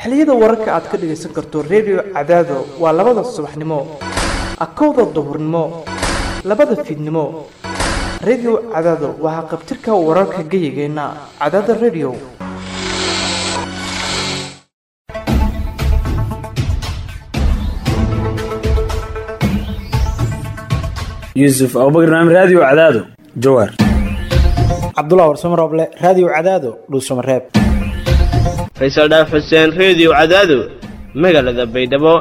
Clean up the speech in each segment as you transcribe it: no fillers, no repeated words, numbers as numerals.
xilliyada wararka aad ka dhageysan karto radio Cadaado waa 2 subaxnimo akowda duhurnimo 2 fiidnimo radio Cadaado waa qabtirka wararka gayigeena Cadaado radio يوسف أبو بكر نعم راديو عدادو جوار عبد الله ورسمر أبله راديو عدادو لوسم الراب فيصل داف حسين راديو عدادو مقالة بيدبو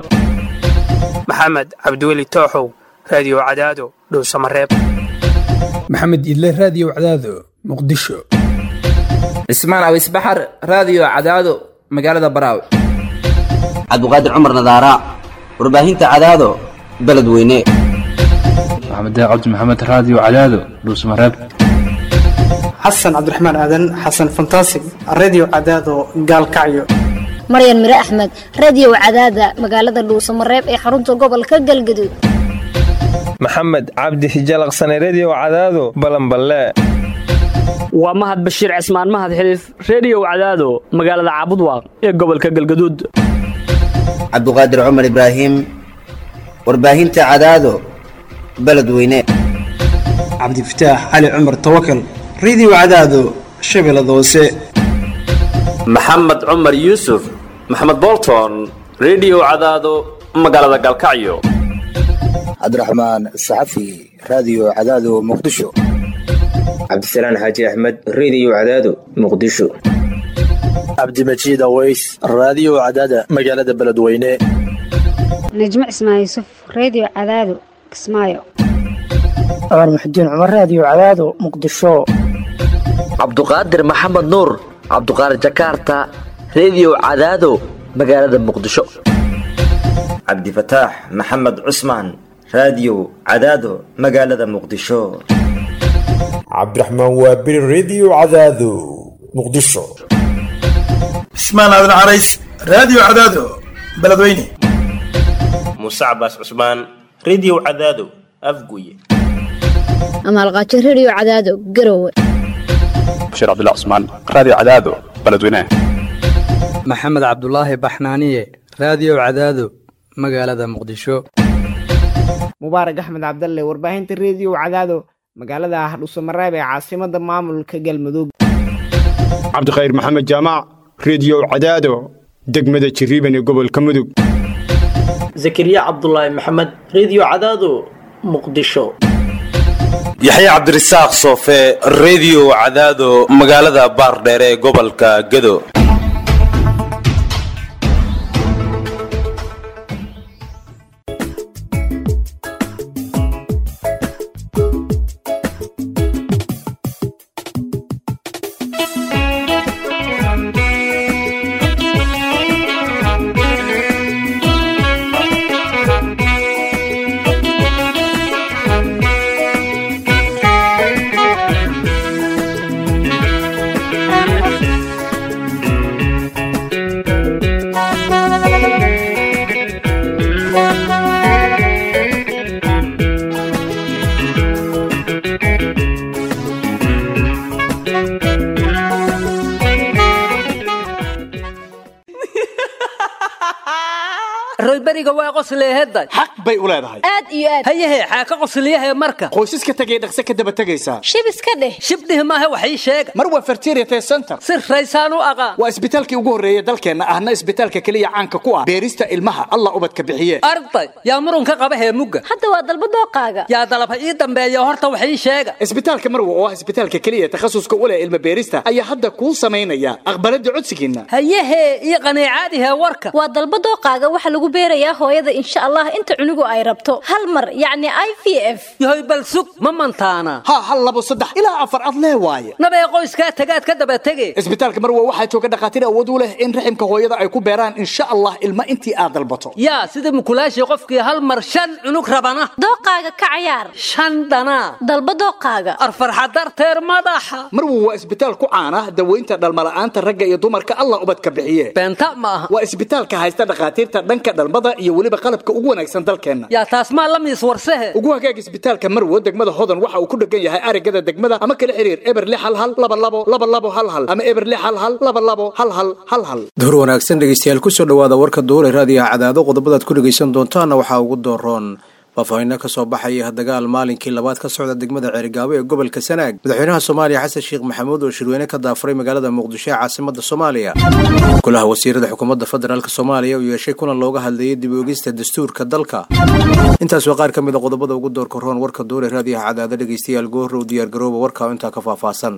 محمد عبدولي توحو راديو عدادو لوسم الراب محمد إدلي راديو عدادو مقدشو اسمان أو اسبحر راديو عدادو مقالة براو عبد القادر عمر نظارة ورباهين عدادو بلد وينيه محمد عبد محمد راديو عدادو لوس مراب حسن عبد الرحمن آدن حسن فانتاسيك راديو عدادو قال كعيو مريم مري أحمد راديو عدادة مقالة لوس مراب اي حرونتو قبل كقل قدود محمد عبد حجال غصاني راديو عدادو بلنبلا ومهد بشير عثمان مهد حليف راديو عدادو مقالة عبدوا اي قبل كقل قدود عبد القادر عمر إبراهيم ورباهين عدادو بلد وينيه عبد الفتاح علي عمر توكل راديو عدادو شبل دوسي محمد عمر يوسف محمد بولتون راديو عدادو مقالة قالكعيو عبد الرحمن الصحفي راديو عدادو مقدشو عبد السلام حاجي أحمد راديو عدادو مقدشو عبد المجيد أويس راديو عدادة مقالة بلد وينيه نجمع اسمها يوسف راديو عدادو اسمايو عمر محدين عمر راديو عدادو مقدشو عبد القادر محمد نور عبد القادر جاكرتا راديو عدادو مقالة مقدشو عبد الفتاح محمد عثمان راديو عدادو مقالة مقدشو عبد الرحمن وابر راديو عدادو مقدشو اسمان هذا العريس راديو عدادو بلدويني موسى عباس عثمان راديو عدادو أفقوية أما الغاتش راديو عدادو قروة بشير عبد الله عثمان راديو عدادو بلدوينه محمد عبد الله بحنانية راديو عدادو مقالة مقدشو مبارك أحمد عبد الله ورباهنة الراديو عدادو مقالة حلوس مرابع عاصمة مامل كجلمدوق عبد الخير محمد جامع راديو عدادو دقمدة شريبني قبل كمدوق زكريا عبد الله محمد راديو عدادو مقدشو يحيى عبد الرزاق صوفي راديو عدادو مقالة بارديري قبل كجدو roybariga waa qosleeyada xaq bay u leedahay aad iyo aad hayahe xaaka qosleeyahay marka qoysaska tagay dhaqso ka daba tagaysa shib iska dheh shibdih ma aha waxay sheeg mar waa fertility center sir raysaan u aqaan waa isbitaalkii ugu horeeyay dalkeena ahna isbitaalka kaliya caanka ku ah beerista ilmaha Allah ubadka bixiye arday yaa murun ka qaba heemuga hadda waa dalba dooqaaga yaa dalaba ii dambeeyo horta waxay sheeg isbitaalka marwa oo ah isbitaalka kaliya takhasuska u leh ilma beerista ayaa hadda ku sameynaya aqbalada codsigiina hayahe ii qaniicaadiha warka waa dalba dooqaaga waxa lagu beerayaa hooyada insha Allah inta cunugu ay rabto hal mar yani IVF yahay bal sug ma mantaana ha hal labo saddex ilaa afar ad lee waaye nabay qoyska tagaad ka daba tagay isbitaalka marwa waxa jooga dhaqaatiir awood u leh in raximka hooyada ay ku beeraan insha Allah ilma intii aad dalbato yaa sida mukulaashi qofkii hal mar shan cunug rabana dooqaaga ka ciyaar shan dana dalba dooqaaga arfarxa darteer madaxa marwa waa isbitaal ku caan ah daweynta dhalmala'aanta ragga iyo dumarka Allah ubadka bixiye beenta ma aha waa isbitaalka haysta dhaqaatiirta dhanka dhalmada iyo weliba qalabka ugu wanaagsan dalkeenna. yaa taas maa la miis warsehe ugu hagaag isbitaalka Marwo degmada Hodan waxa uu ku dhagan yahay aragada degmada ama kala xiriir eber 6 ama eber 6 duhur wanaagsan dhegeystayaal ku soo dhawaada warka duhur ee raadiyaha Cadaado qodobada aad ku dhageysan doontaan waxa ugu dooroon faahfaahin ka soo baxaya dagaal maalinkii labaad ka socda degmada Ceerigaabo ee gobolka Sanaag madaxweynaha Soomaaliya Xasan Sheekh Maxamuud oo shirweyne ka daafuray magaalada Muqdisho ee caasimadda Soomaaliya kulaha wasiirada xukuumadda federaalka Soomaaliya oo yeeshay kulan looga hadlayay dib u eegista dastuurka dalka intaas waa qaar ka mid ah qodobada ugu doorka roon warka duhur ee raadiyaha Cadaado dhegeystayaal goor u diyaar garooba warka inta ka faahfaahsan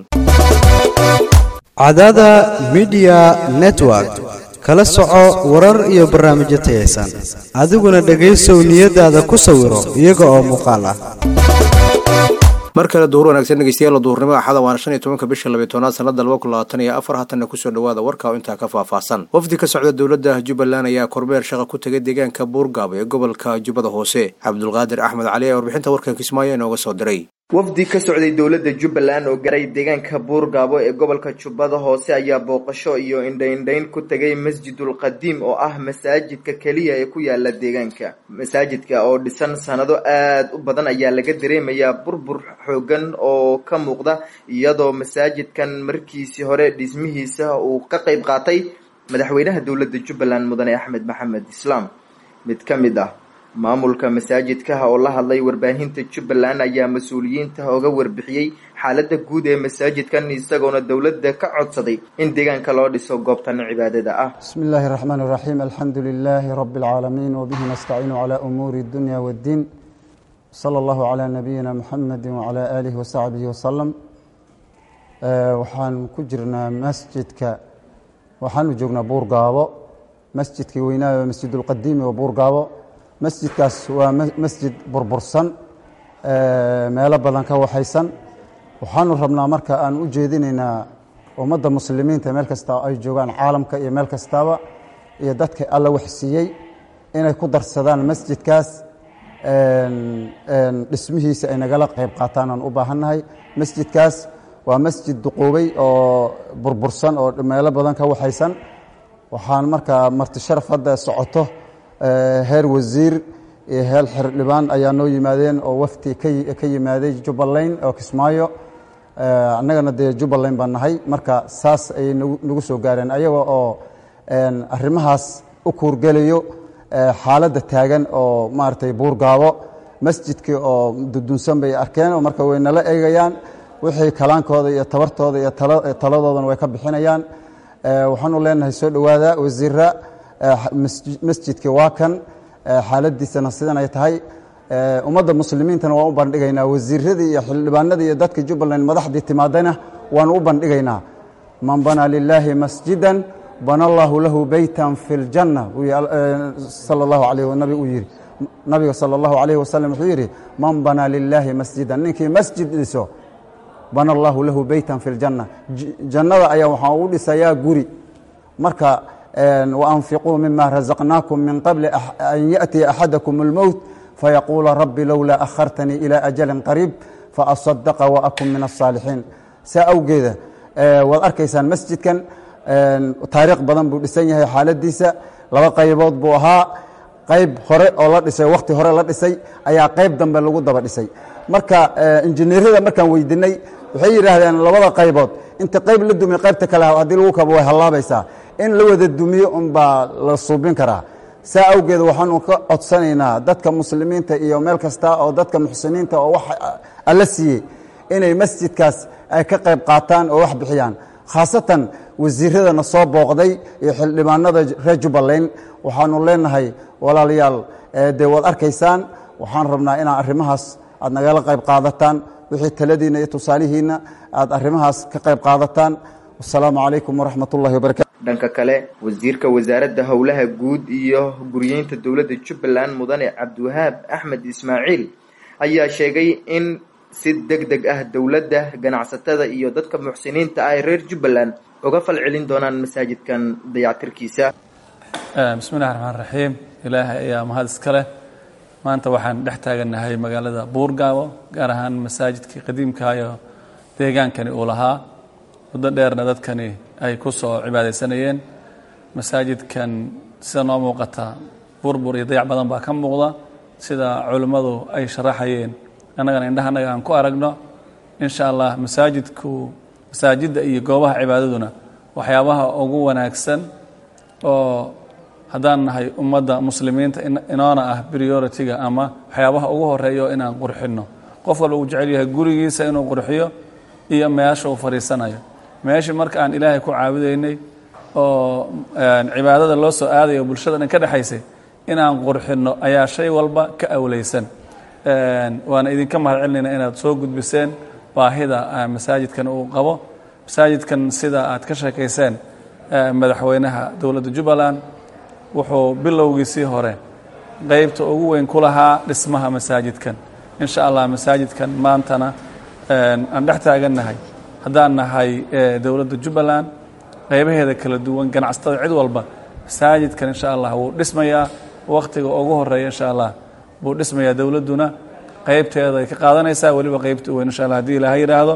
Cadaada Media Network kala soco warar iyo barnaamijyo tayeysan adiguna dhageysow niyadaada ku sawiro iyaga oo muuqaal ah markale duhur wanaagsan dhegeystayaal duhurnimo axada waana 15 bisha 12 sanada 2024 haatan ku soo dhawaada warka inta ka faahfaahsan wafdi ka socda dawladda Jubbaland ayaa kormeer shaqo ku tagay deegaanka Buurgaabo ee gobolka Jubbada Hoose Cabdulqaadir Axmed Cali oo warbixinta warkan Kismaayo inooga soo diray wafdi ka socday dawladda Jubbaland oo garay deegaanka Buurgaabo ee gobolka Jubbada Hoose ayaa booqasho iyo indhayn ku tagay Masjidul Qadiim oo ah masaajidka kaliya ee ku yaala deegaanka masaajidka oo dhisan sanado aad u badan ayaa laga dareemayaa burbur xoogan oo ka muuqda iyadoo masaajidkan markiisii hore dhismihiisa uu ka qayb qaatay madaxweynaha dawladda Jubbaland Mudane Axmed Maxamed Islaam mid ka mid ah maamulka masaajidka oo la hadlay warbaahinta Jubbaland ayaa mas'uuliyiinta uga warbixiyay xaaladda guud ee masaajidkan isagoona dawladda ka codsaday in deegaanka loo dhiso goobtan cibaadada ah bismillaahir rahmaanir rahiim alxamdulillaahi rabbil caalamiin wa bihi nastaciinu calaa umuuri dunya wad-diin sallallahu ala nabiyyina muhammadin wa ala alihi wa sahbihi wa sallam waxaan ku jirnaa masjidka waxaanu joognaa Buurgaabo masjidkii weynaa Masjidul Qadiim ee Buurgaabo masjidkaas waa masjid burbursan meelo badan ka waxaysan waxaanu rabnaa marka aan u jeedinaynaa ummadda muslimiinta meel kasta ay joogaan caalamka iyo meel kastaba iyo dadka alla wax siiyay inay ku darsadaan masjidkaas dhismihiisa ay nagala qayb qaataan aan u baahannahay masjidkaas waa masjid duqoobay oo burbursan oo meelo badan ka waxaysan waxaan markaa marti sharaf hadda socoto heer wasiir iyo heer xildhibaan ayaa noo yimaadeen oo wafti ka yimaaday Jubbaland oo Kismaayo annagana dee Jubbaland baan nahay marka saas ay nagu soo gaareen ayaga oo arrimahaas u kuurgalayo xaaladda taagan oo maartay Buurgaabo masjidkii oo dudunsan bay arkeen oo marka way nala eegayaan wixii kalaankooda iyo tabartooda iyo taladoodana way ka bixinayaan waxaanu leenahay soo dhawaada wasiirra masjidka waa kan xaaladiisana sidan ay tahay ummadda muslimiintana waan u bandhigaynaa wasiiradii iyo xildhibaanadii iyo dadka Jubbaland madaxdii timaadana waan u bandhigaynaa man bana lillahi masjidan bana Allahu lahu baytan fil janna sallallahu alayhi wa nabiga sallallahu alayhi wa sallam wuxuu yiri man bana lillahi masjidan ninkii masjid dhiso bana Allahu lahu baytan fil janna jannada ayaa waxa uu dhisayaa guri marka وأنفقوا مما رزقناكم من قبل أن يأتي أحدكم الموت فيقول ربي لولا أخرتني إلى أجل قريب فأصدق وأكن من الصالحين سأوجد والأركيسان مسجد كان طريق بدن بودسيه حالة ديسة لو قيبود بوها قيب هراء الله دسي وقت هراء الله دسي أي قيب دم بلغود دبر دسي مركا إنجنير هذا مركا ويدني وحير هذا لولا قيبود أنت قيب لدم قيبتك لها هذه الوكا بوها الله بيسا in la wada dumiyo un baa la suubin karaa saa awgeed waxaanu ka codsanaynaa dadka muslimiinta iyo meel kasta oo dadka muxsiniinta oo wax alla siiyey inay masjidkaas ay ka qayb qaataan oo wax bixiyaan khaasatan wasiiradana soo booqday iyo xildhibaanada reer Jubbaland waxaanu leenahay walaalayaal dee wad arkaysaan waxaan rabnaa inaan arrimahaas aad nagala qayb qaadataan wixii taladiina iyo tusaalihiina aad arrimahaas ka qayb qaadataan wassalaamu calaykum waraxmatullaahi wabarakaatu dhanka kale wasiirka wasaaradda howlaha guud iyo guryeynta dawladda Jubbaland Mudane Cabdiwahaab Axmed Ismaaciil ayaa sheegay in si degdeg ah dawladda ganacsatada iyo dadka muxsiniinta ah reer Jubbaland uga falcelin doonaan masaajidkan dayactirkiisa bismillaahir rahmaanir rahiim ilaahay ayaa mahad iska leh maanta waxaan dhex taaganahay magaalada Buurgaabo gaar ahaan masaajidkii qadiimka ah deegaankani uu lahaa muddo dheerna dadkani ay ku soo cibaadeysanayeen masaajidkan sida noo muuqata burbur iyo dayac badan baa ka muuqda sida culimmadu ay sharaxayeen annagana indhahanaga aan ku aragno insha allah masaajidda iyo goobaha cibaadaduna waxyaabaha ugu wanaagsan oo haddaan nahay ummadda muslimiinta inoona ah priority-ga ama waxyaabaha ugu horeeyo inaan qurxinno qof walba uu jecel yahay gurigiisa inuu qurxiyo iyo meesha uu fadhiisanayo meeshii marka aan ilaahay ku caabudaynay oo cibaadada loo soo aadayo bulshada dhan ka dhexaysay inaan qurxinno ayaa shay walba ka awlaysan waana idinka mahad celinayna inaad soo gudbiseen baahida masaajidkan uu qabo masaajidkan sida aad ka sheekayseen madaxweynaha dowladda Jubbaland wuxuu bilowgiisii hore qaybta ugu weyn ku lahaa dhismaha masaajidkan insha allah masaajidkan maantana aan dhex taagannahay haddaan nahay dowladda Jubbaland qaybaheeda kala duwan ganacsatada cid walba masaajidkan insha allah wuu dhismayaa waqtiga ugu horeeya insha allah buu dhismayaa dowladduna qaybteeda ay ka qaadanaysaa weliba qaybta weyn insha allah haddii ilaahay yidhaahdo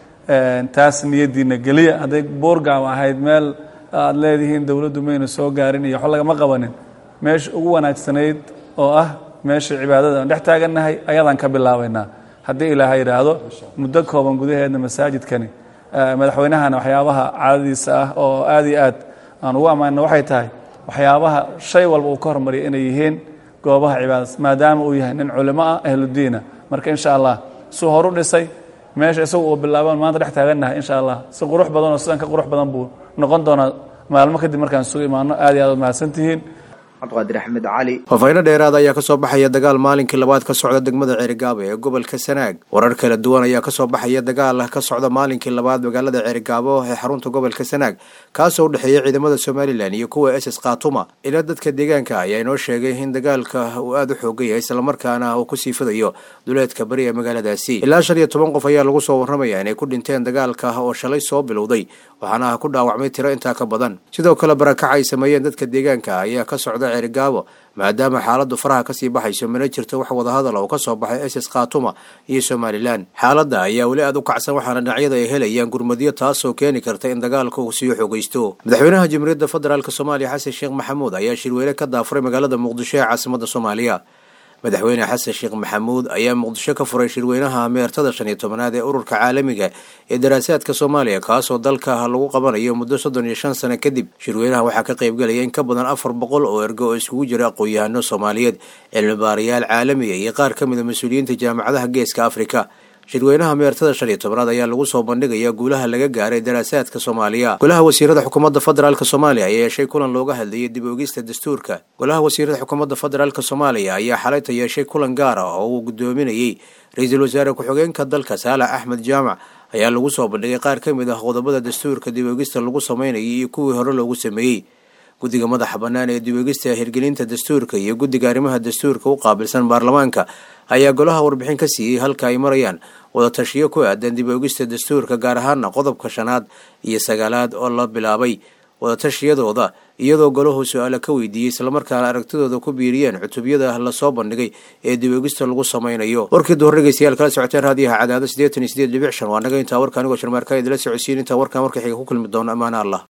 taas niyadiina geliya hadday buurgaam ahayd meel aad leedihiin dowladdu mayna soo gaarin iyo wax lagama qabanin meesha ugu wanaagsanayd oo ah meesha cibaadada aan dhex taagannahay ayadaan ka bilaabaynaa haddii ilaahay yidhaahdo muddo kooban gudaheedna masaajidkani madaxweynahana waxyaabaha caadadiisa ah oo aad iyo aad aan ugu ammaanno waxay tahay waxyaabaha shay walba uu ka hormariya inay yihiin goobaha cibaadada maadaama uu yahay nin culimo ah ahludiina marka insha allah suu horu dhisay meesha isagu uu bilaaban maanta dhex taagannahay insha allah si qurux badan oo sidan ka qurux badan buu noqon doonaa maalmo kadib markaan isugu imaano aad iyo aad mahadsantihiin cabdiqaadir axmed cali faahfaahin dheeraad ayaa kasoo baxaya dagaal maalinkii labaad ka socda degmada Ceerigaabo ee gobolka Sanaag warar kala duwan ayaa kasoo baxaya dagaal ka socda maalinkii labaad magaalada Ceerigaabo ee xarunta gobolka Sanaag kaasoo u dhaxeeya ciidamada Soomaaliland iyo kuwa SS Qaatuma ila dadka deegaanka ayaa inoo sheegay in dagaalka uu aad u xoogay isla markaana uu ku sii fidayo duleedka bari ee magaaladaasi ilaa 15 qof ayaa lagu soo warramaya inay ku dhinteen dagaalka oo shalay soo bilowday waxaana ku dhaawacmay tiro intaa ka badan sidoo kale barakac ay sameeyeen dadka deegaanka ayaa ka socda Ceerigaabo maadaama xaaladdu faraha kasii baxayso mana jirto wax wada hadal oo ka soo baxay SS Qaatuma iyo Soomaaliland xaaladda ayaa weli aad u kacsan waxaana dhinacyada ay helayaan gurmadyo taasoo keeni karta in dagaalku uu sii xoogaysto madaxweynaha Jamhuuriyadda Federaalka Soomaaliya Xasan Sheekh Maxamuud ayaa shirweyne ka daafuray magaalada Muqdisho ee caasimadda Soomaaliya madaxweyne xasan sheekh maxamuud ayaa muqdisho ka furay shirweynaha meertada 15aad ee ururka caalamiga ee daraasaadka Soomaaliya kaasoo dalka lagu qabanayo muddo 35 sano kadib shirweynaha waxaa ka qayb galaya in ka badan 400 oo ergo oo isugu jira aqoon-yahano Soomaaliyeed cilmi baarayaal caalami iyo qaar ka mid ah mas'uuliyiinta jaamacadaha Geeska Afrika shirweynaha meertada 15aad ayaa lagu soo bandhigayaa guulaha laga gaaray daraasaadka Soomaaliya golaha wasiirada xukuumadda federaalka Soomaaliya ayaa yeeshay kulan looga hadlayay dib u eegista dastuurka golaha wasiirada xukuumadda federaalka Soomaaliya ayaa xalay yeeshay kulan gaar ah oo uu gudoominayay ra'iisul wasaare ku-xigeenka dalka Saalax Axmed Jaamac ayaa lagu soo bandhigay qaar ka mid ah qodobada dastuurka dib u eegista lagu sameeyay iyo kuwii hore loogu sameeyay guddiga madaxa bannaan ee dib u eegista hirgelinta dastuurka iyo guddiga arrimaha dastuurka u qaabilsan baarlamaanka ayaa golaha warbixin ka siiyay halka ay marayaan wada tashiyo ku aadan dib u eegista dastuurka gaar ahaan qodobka 5 iyo 9 oo la bilaabay wada tashiyadooda iyadoo golahu su'aalo ka weydiiyay isla markaana aragtidooda ku biiriyeen cutubiyada la soo bandhigay ee dib u eegista lagu sameeyo warkii doorreegaysiyaal kala socoteen raadiyaha cadaadada 88.5 waa naga inta warka anigoo Sharmaarka idila socodsiin inta warkan xiga ku kulmi doona amaana Allah